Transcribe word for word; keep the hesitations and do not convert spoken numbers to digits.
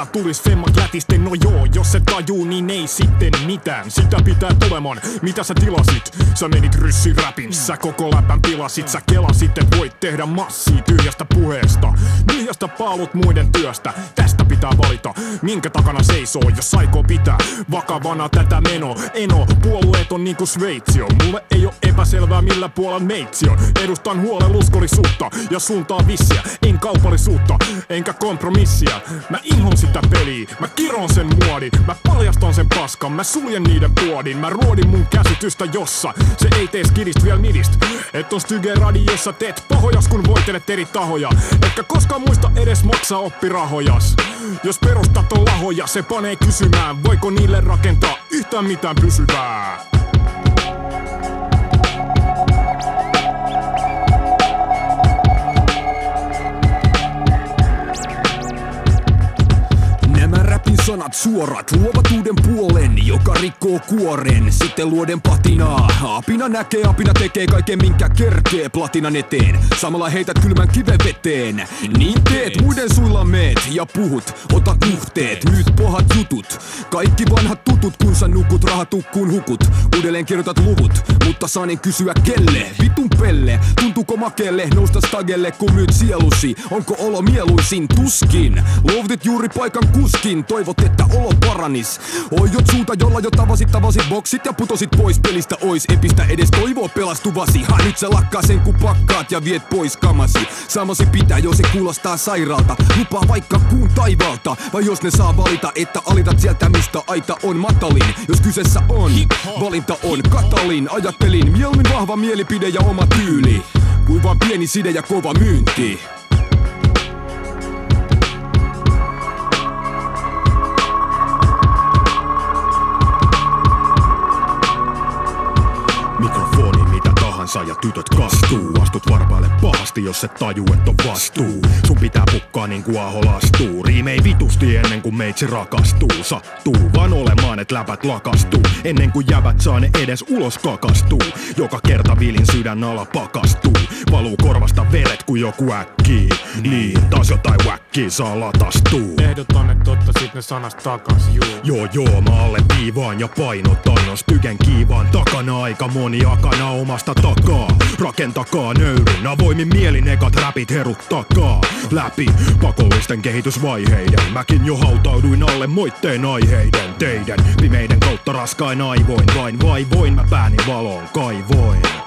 tulis femmat lätisten. No joo, jos se tajuu, niin ei sitten mitään. Sitä pitää tulemaan, mitä sä tilasit. Sä menit ryssiräpin, sä koko läpän pilasit. Sä kelasit, et voit tehdä massia tyhjästä puheesta. Tyhjästä paalut muiden työstä. Tästä pitää valita, minkä takana seisoo, jos aikoo pitää vakavana tätä meno. Eno, puolueet on niinku Sveitsi on. Mulle ei oo epäselvää millä puolella meitsi on. Edustan huolen uskollisuutta ja suuntaa vissiä. En kaupallisuutta, enkä kompromissia. Mä inhon sitä peliä, mä kiron sen muodin. Mä paljastan sen paskan, mä suljen niiden puodin. Mä ruodin mun käsitystä jossa se ei tee skidist vielä midist. Et on styge radiossa teet pahojas kun voitelet eri tahoja. Etkä koskaan muista edes maksaa oppirahojas. Jos perustat on lahoja, se panee kysymään, voiko niille rakentaa yhtään mitään pysyvää. Sanat suorat luovat uuden puolen, joka rikkoo kuoren. Sitten luoden patinaa. Apina näkee, apina tekee kaiken minkä kerkee platinan eteen. Samalla heität kylmän kiven veteen. Niin teet, muiden suilla meet ja puhut. Otat nuhteet, myyt pahat jutut. Kaikki vanhat tutut, kun sä nukut, rahat tukkuun hukut. Uudelleen kirjoitat luvut, mutta saanen kysyä kelle? Vitun pelle, tuntuuko makelle nousta stagelle kun myyt sielusi? Onko olo mieluisin? Tuskin. Luovutit juuri paikan kuskin, toivot että olo paranis. Oijot suuta, jolla jo tavasit, tavasit boksit ja putosit pois pelistä. Ois epistä edes toivoo pelastuvasi. Ha, nyt sä lakkaa sen kun pakkaat ja viet pois kamasi. Samasi pitää, jos se kuulostaa sairaalta. Lupaa vaikka kuun taivaalta. Vai jos ne saa valita, että alitat sieltä mistä aita on matalin. Jos kyseessä on, valinta on katalin. Ajattelin mieluummin vahva mielipide ja oma tyyli kuin vaan pieni side ja kova myynti. Mikrofoni mitä tahansa ja tytöt kastuu. Astut varpaille pahasti jos et taju et on vastuu. Sun pitää pukkaa niinku Aho lastuu. Riimei vitusti ennen kuin meitsi rakastuu. Sattuu vaan olemaan et läpät lakastuu. Ennen kuin jävät saa ne edes ulos kakastuu. Joka kerta vilin sydän ala pakastuu. Valuu korvasta veret kun joku äkkii. Niin taas jotain wäkkii saa latastuu. Ehdotan et ottaisit ne sanasta takas, juu. Joo joo mä alle viivaan ja painotan. On stygen kiivaan takana aika moni akana omasta takaa. Rakentakaa nöyryn avoimin mielin ekat räpit heruttakaa. Läpi pakollisten kehitysvaiheiden. Mäkin jo hautauduin alle moitteen aiheiden. Teidän pimeiden kautta raskain aivoin. Vain vaivoin mä pääni valoon kaivoin.